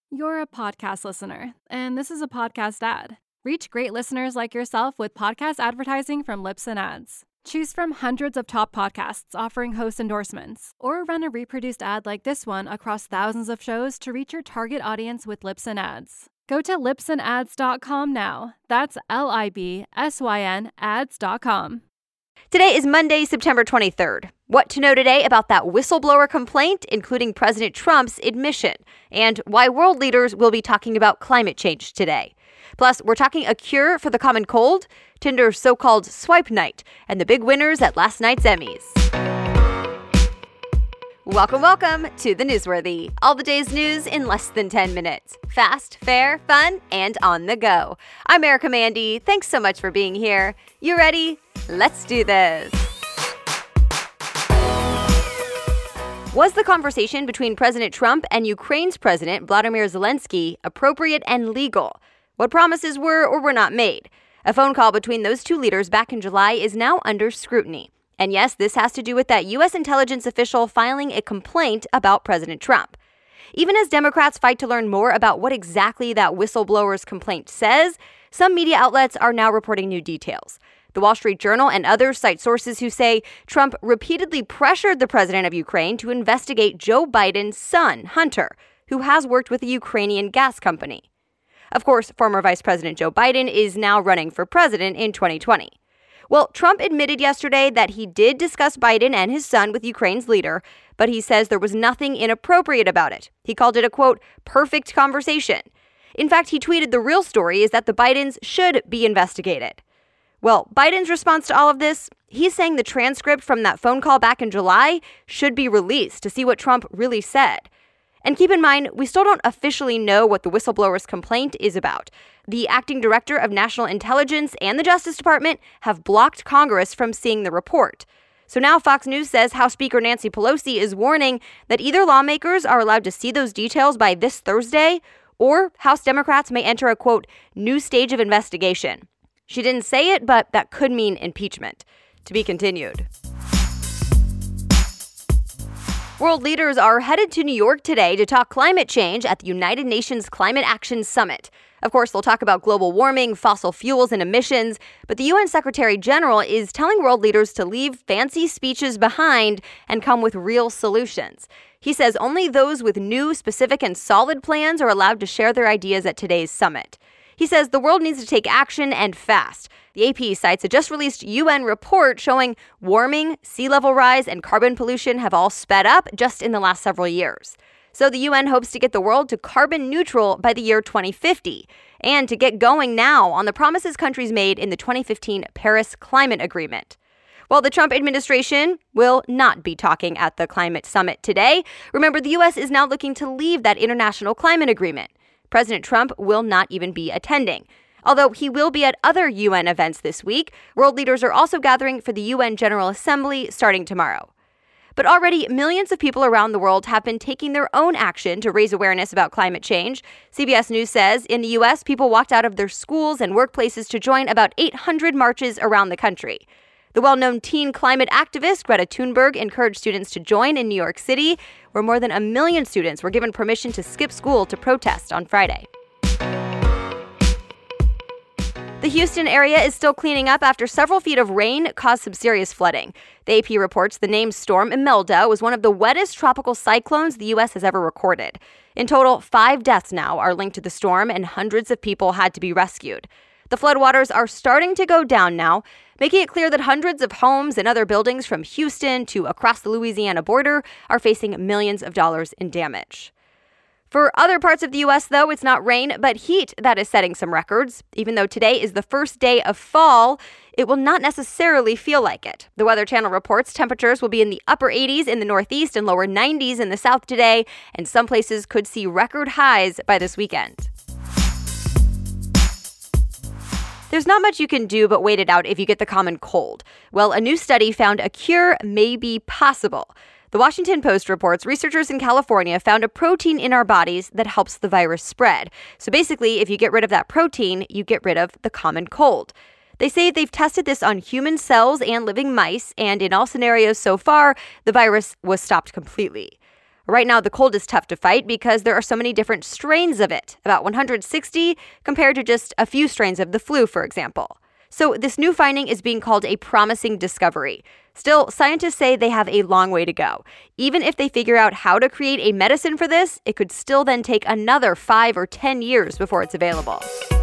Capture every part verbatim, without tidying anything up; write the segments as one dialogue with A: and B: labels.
A: You're a podcast listener, and this is a podcast ad. Reach great listeners like yourself with podcast advertising from Libsyn Ads. Choose from hundreds of top podcasts offering host endorsements, or run a reproduced ad like this one across thousands of shows to reach your target audience with Libsyn Ads. Go to libsyn ads dot com now. That's L I B S Y N ads dot com.
B: Today is Monday, September twenty-third. What to know today about that whistleblower complaint, including President Trump's admission, and why world leaders will be talking about climate change today. Plus, we're talking a cure for the common cold, Tinder's so-called swipe night, and the big winners at last night's Emmys. Welcome, welcome to the Newsworthy. All the day's news in less than ten minutes. Fast, fair, fun, and on the go. I'm Erica Mandy. Thanks so much for being here. You ready? Let's do this. Was the conversation between President Trump and Ukraine's President Vladimir Zelensky appropriate and legal? What promises were or were not made? A phone call between those two leaders back in July is now under scrutiny. And yes, this has to do with that U S intelligence official filing a complaint about President Trump. Even as Democrats fight to learn more about what exactly that whistleblower's complaint says, some media outlets are now reporting new details. The Wall Street Journal and others cite sources who say Trump repeatedly pressured the president of Ukraine to investigate Joe Biden's son, Hunter, who has worked with the Ukrainian gas company. Of course, former Vice President Joe Biden is now running for president in twenty twenty. Well, Trump admitted yesterday that he did discuss Biden and his son with Ukraine's leader, but he says there was nothing inappropriate about it. He called it a, quote, perfect conversation. In fact, he tweeted the real story is that the Bidens should be investigated. Well, Biden's response to all of this, he's saying the transcript from that phone call back in July should be released to see what Trump really said. And keep in mind, we still don't officially know what the whistleblower's complaint is about. The acting director of national intelligence and the Justice Department have blocked Congress from seeing the report. So now Fox News says House Speaker Nancy Pelosi is warning that either lawmakers are allowed to see those details by this Thursday, or House Democrats may enter a, quote, new stage of investigation. She didn't say it, but that could mean impeachment. To be continued. World leaders are headed to New York today to talk climate change at the United Nations Climate Action Summit. Of course, they'll talk about global warming, fossil fuels, and emissions, but the U N Secretary General is telling world leaders to leave fancy speeches behind and come with real solutions. He says only those with new, specific, and solid plans are allowed to share their ideas at today's summit. He says the world needs to take action and fast. The A P cites a just-released U N report showing warming, sea level rise, and carbon pollution have all sped up just in the last several years. So the U N hopes to get the world to carbon neutral by the year twenty fifty, and to get going now on the promises countries made in the twenty fifteen Paris Climate Agreement. While the Trump administration will not be talking at the climate summit today, remember the U S is now looking to leave that international climate agreement. President Trump will not even be attending. Although he will be at other U N events this week, world leaders are also gathering for the U N General Assembly starting tomorrow. But already, millions of people around the world have been taking their own action to raise awareness about climate change. C B S News says in the U S, people walked out of their schools and workplaces to join about eight hundred marches around the country. The well-known teen climate activist Greta Thunberg encouraged students to join in New York City, where more than a million students were given permission to skip school to protest on Friday. The Houston area is still cleaning up after several feet of rain caused some serious flooding. The A P reports the named storm Imelda was one of the wettest tropical cyclones the U S has ever recorded. In total, five deaths now are linked to the storm, and hundreds of people had to be rescued. The floodwaters are starting to go down now, making it clear that hundreds of homes and other buildings from Houston to across the Louisiana border are facing millions of dollars in damage. For other parts of the U S, though, it's not rain, but heat that is setting some records. Even though today is the first day of fall, it will not necessarily feel like it. The Weather Channel reports temperatures will be in the upper eighties in the Northeast and lower nineties in the South today, and some places could see record highs by this weekend. There's not much you can do but wait it out if you get the common cold. Well, a new study found a cure may be possible. The Washington Post reports researchers in California found a protein in our bodies that helps the virus spread. So basically, if you get rid of that protein, you get rid of the common cold. They say they've tested this on human cells and living mice, and in all scenarios so far, the virus was stopped completely. Right now, the cold is tough to fight because there are so many different strains of it, about one hundred sixty compared to just a few strains of the flu, for example. So this new finding is being called a promising discovery. Still, scientists say they have a long way to go. Even if they figure out how to create a medicine for this, it could still then take another five or ten years before it's available.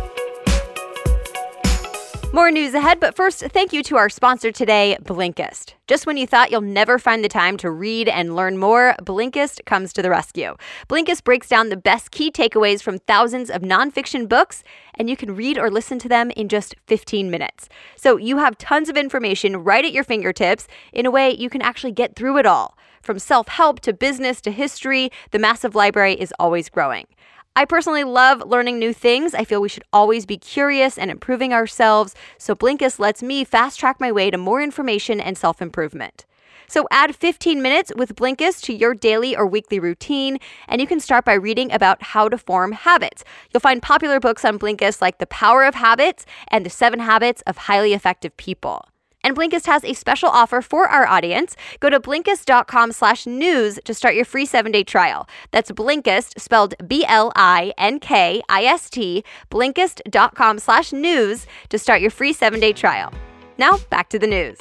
B: More news ahead, but first, thank you to our sponsor today, Blinkist. Just when you thought you'll never find the time to read and learn more, Blinkist comes to the rescue. Blinkist breaks down the best key takeaways from thousands of nonfiction books, and you can read or listen to them in just fifteen minutes. So you have tons of information right at your fingertips in a way you can actually get through it all. From self-help to business to history, the massive library is always growing. I personally love learning new things. I feel we should always be curious and improving ourselves, so Blinkist lets me fast-track my way to more information and self-improvement. So add fifteen minutes with Blinkist to your daily or weekly routine, and you can start by reading about how to form habits. You'll find popular books on Blinkist like The Power of Habits and The Seven Habits of Highly Effective People. And Blinkist has a special offer for our audience. Go to Blinkist.com slash news to start your free seven-day trial. That's Blinkist, spelled B L I N K I S T, Blinkist.com slash news to start your free seven-day trial. Now, back to the news.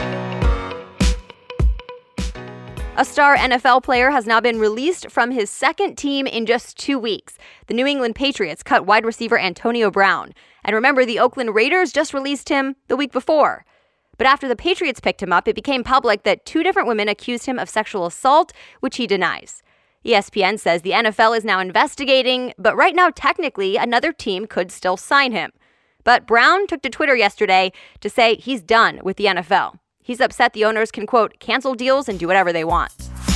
B: A star N F L player has now been released from his second team in just two weeks. The New England Patriots cut wide receiver Antonio Brown. And remember, the Oakland Raiders just released him the week before. But after the Patriots picked him up, it became public that two different women accused him of sexual assault, which he denies. E S P N says the N F L is now investigating, but right now, technically, another team could still sign him. But Brown took to Twitter yesterday to say he's done with the N F L. He's upset the owners can, quote, cancel deals and do whatever they want.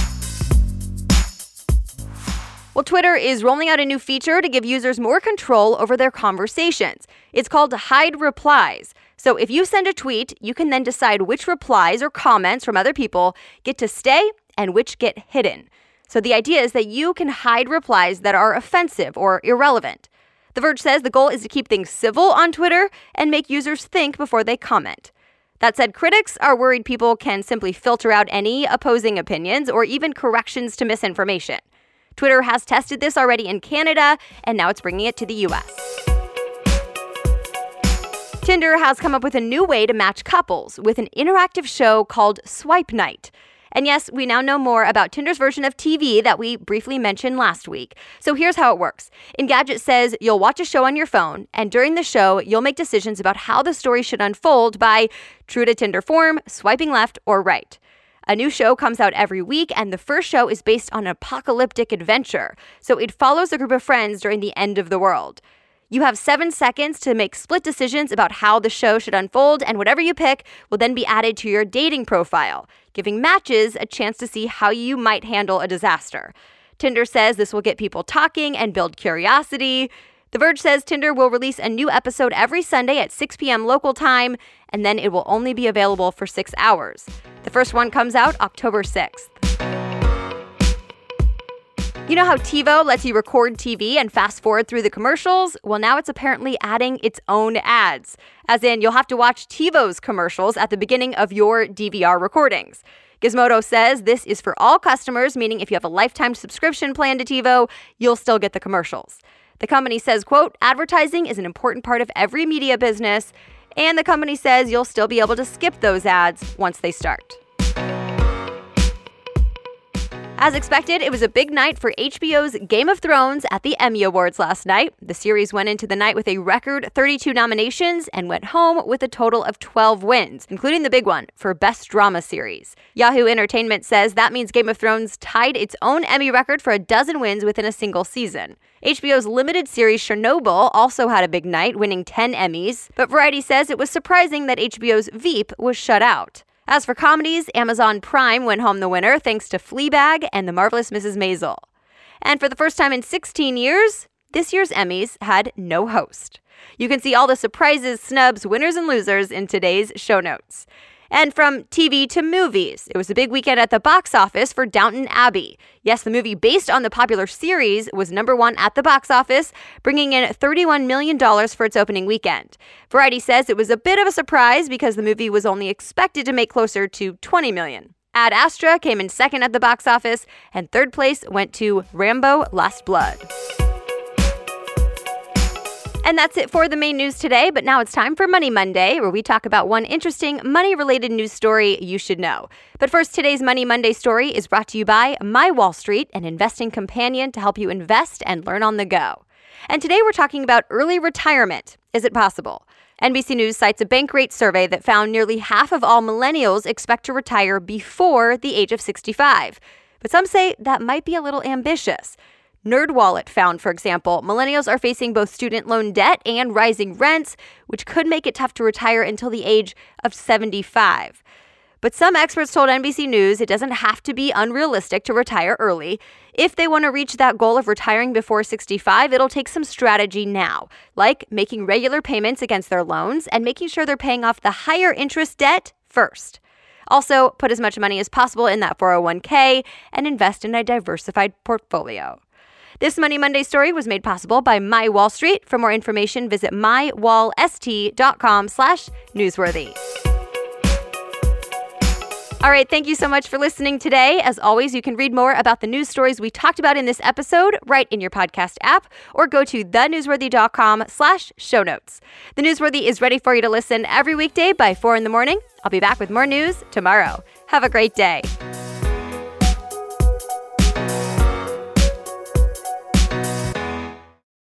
B: Well, Twitter is rolling out a new feature to give users more control over their conversations. It's called Hide Replies. So if you send a tweet, you can then decide which replies or comments from other people get to stay and which get hidden. So the idea is that you can hide replies that are offensive or irrelevant. The Verge says the goal is to keep things civil on Twitter and make users think before they comment. That said, critics are worried people can simply filter out any opposing opinions or even corrections to misinformation. Twitter has tested this already in Canada, and now it's bringing it to the U S. Tinder has come up with a new way to match couples with an interactive show called Swipe Night. And yes, we now know more about Tinder's version of T V that we briefly mentioned last week. So here's how it works. Engadget says you'll watch a show on your phone, and during the show, you'll make decisions about how the story should unfold by, true to Tinder form, swiping left or right. A new show comes out every week, and the first show is based on an apocalyptic adventure. So it follows a group of friends during the end of the world. You have seven seconds to make split decisions about how the show should unfold, and whatever you pick will then be added to your dating profile, giving matches a chance to see how you might handle a disaster. Tinder says this will get people talking and build curiosity. The Verge says Tinder will release a new episode every Sunday at six p.m. local time, and then it will only be available for six hours. The first one comes out October sixth. You know how TiVo lets you record T V and fast forward through the commercials? Well, now it's apparently adding its own ads. As in, you'll have to watch TiVo's commercials at the beginning of your D V R recordings. Gizmodo says this is for all customers, meaning if you have a lifetime subscription plan to TiVo, you'll still get the commercials. The company says, quote, advertising is an important part of every media business, and the company says you'll still be able to skip those ads once they start. As expected, it was a big night for H B O's Game of Thrones at the Emmy Awards last night. The series went into the night with a record thirty-two nominations and went home with a total of twelve wins, including the big one for Best Drama Series. Yahoo Entertainment says that means Game of Thrones tied its own Emmy record for a dozen wins within a single season. H B O's limited series Chernobyl also had a big night, winning ten Emmys, but Variety says it was surprising that H B O's Veep was shut out. As for comedies, Amazon Prime went home the winner thanks to Fleabag and The Marvelous Missus Maisel. And for the first time in sixteen years, this year's Emmys had no host. You can see all the surprises, snubs, winners, and losers in today's show notes. And from T V to movies, it was a big weekend at the box office for Downton Abbey. Yes, the movie based on the popular series was number one at the box office, bringing in thirty-one million dollars for its opening weekend. Variety says it was a bit of a surprise because the movie was only expected to make closer to twenty million dollars. Ad Astra came in second at the box office, and third place went to Rambo: Last Blood. And that's it for the main news today, but now it's time for Money Monday, where we talk about one interesting money-related news story you should know. But first, today's Money Monday story is brought to you by My Wall Street, an investing companion to help you invest and learn on the go. And today we're talking about early retirement. Is it possible? N B C News cites a Bankrate survey that found nearly half of all millennials expect to retire before the age of sixty-five. But some say that might be a little ambitious. NerdWallet found, for example, millennials are facing both student loan debt and rising rents, which could make it tough to retire until the age of seventy-five. But some experts told N B C News it doesn't have to be unrealistic to retire early. If they want to reach that goal of retiring before sixty-five, it'll take some strategy now, like making regular payments against their loans and making sure they're paying off the higher interest debt first. Also, put as much money as possible in that four oh one k and invest in a diversified portfolio. This Money Monday story was made possible by My Wall Street. For more information, visit mywallst.com slash newsworthy. All right, thank you so much for listening today. As always, you can read more about the news stories we talked about in this episode right in your podcast app, or go to thenewsworthy.com slash show notes. The Newsworthy is ready for you to listen every weekday by four in the morning. I'll be back with more news tomorrow. Have a great day.